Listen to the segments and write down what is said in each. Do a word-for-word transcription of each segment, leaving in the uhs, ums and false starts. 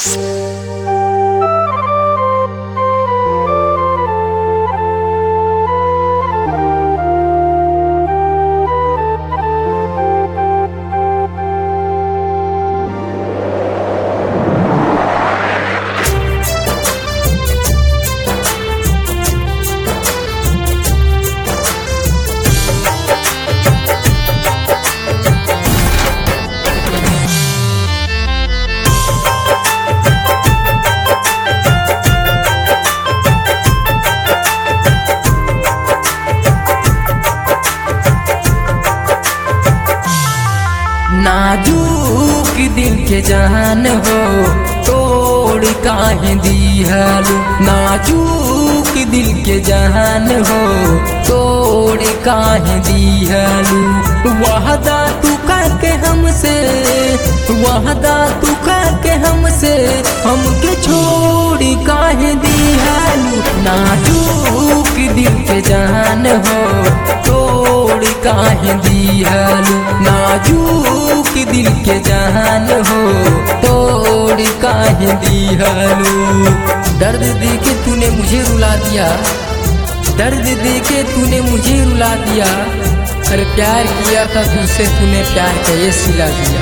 नाजुक दिल के जान हो तोड़ काहे दिहलू। नाजुक दिल के जान हो तोड़ काहे दिहलू। वादा तू करके हमसे, वादा तू करके हमसे, हमके छोड़ काहे दिहलू। नाजुक दिल के जान हो तोड़ काहे दिहलू। नाजुक दिल के जान हो तोड़ काहे दिहलू। दर्द देके तूने मुझे रुला दिया, दर्द देके तूने मुझे रुला दिया। अरे प्यार किया था तुझसे, तूने प्यार का ये सिला दिया।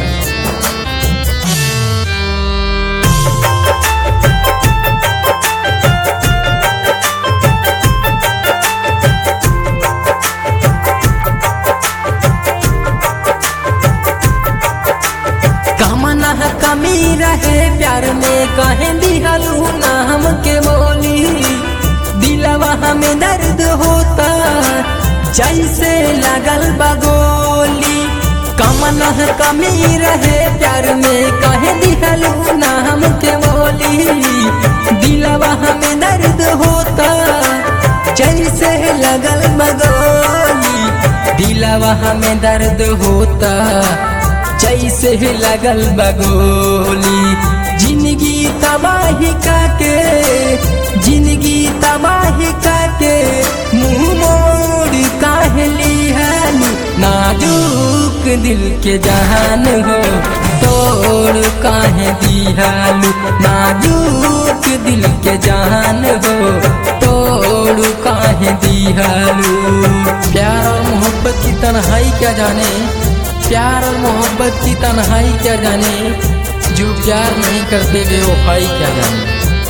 कमी रहे प्यार में कहे दिहलू ना हमके बोली। दिलवा हमें दर्द होता जैसे लगल बगोली। कमना कमी रहे प्यार में कहे दिहलू ना हमके बोली। दिलवा हमें दर्द होता जैसे लगल बगोली। दिलवा हमें दर्द होता जैसे लगल बगोली। जिंदगी तबाही काके, जिंदगी तबाही काके, मुँह मोड़ काहे लिहलू। नाजुक दिल के जान हो तोड़ काहे दिहलू। नाजुक दिल के जान हो तोड़ काहे दिहलू। प्यार और मोहब्बत की तन्हाई क्या जाने, प्यार और मोहब्बत की तन्हाई क्या जाने। जो प्यार नहीं करते बेवफाई क्या जाने।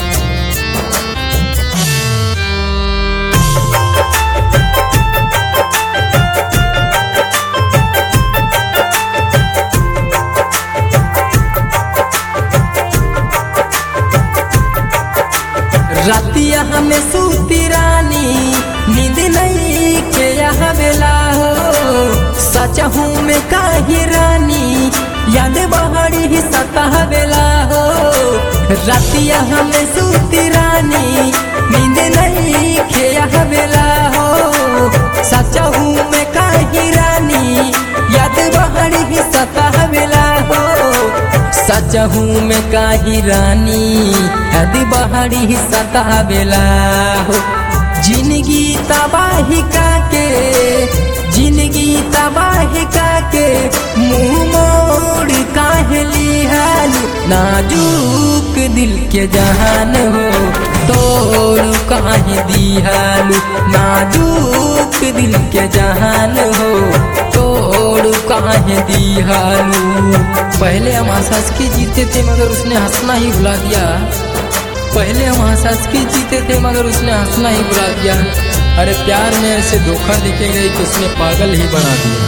रातिया हमें सूती रानी नींद नहीं के यहाँ बेला हो। सच हूँ मैं काहे रानी याद बहरी ही सता बेला हो। रातिया हमें सूती रानी नींद नहीं के यहाँ बेला हो। सच हूँ मैं काहे रानी याद बहरी ही सता बेला हो। सच हूँ मैं काहे रानी याद बहरी ही सता बेला हो। जिंदगी तबाही काके, जिंदगी तबाही काके, मुँह मोड़ काहे लिहलू। नाजुक दिल के जान हो तोड़ काहे दिहलू। नाजुक दिल के जान हो तोड़ काहे दिहलू। पहले हम हंस के जीते थे मगर उसने हंसना ही भुला दिया। पहले हम हंस के जीते थे मगर उसने हंसना ही भुला दिया। अरे प्यार में ऐसे धोखा देके गई कि उसने पागल ही बना दिया।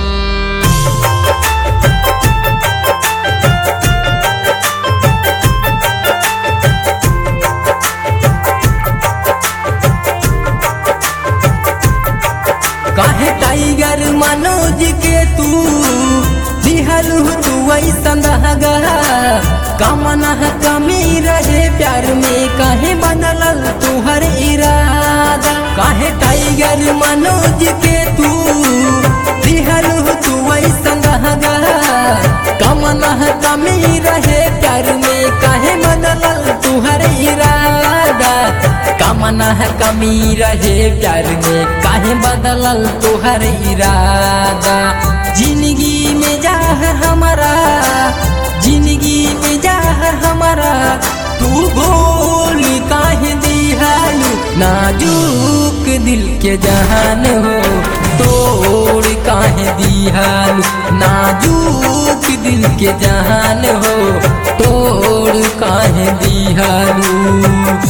काहे टाइगर मनोज के तू दिहलू तू ऐसा दहगा। कमना कमी रहे प्यार में काहे बदलल तुहर इरादा। काहे टाइगर मनोज के तू दिहलू तू ऐसा दहगा। कमना कमी रहे प्यार में काहे बदलल तुहर इरादा। कमना कमी रहे प्यार में काहे बदलल तुहर इरादा। जिंदगी में जा हमारा, जिंदगी में जा हमारा, भूल काहे दिहालू नाजुक दिल के जहान हो तोड़ काहे दिहालू नाजुक दिल के जहान हो तोड़ काहे दिहालू।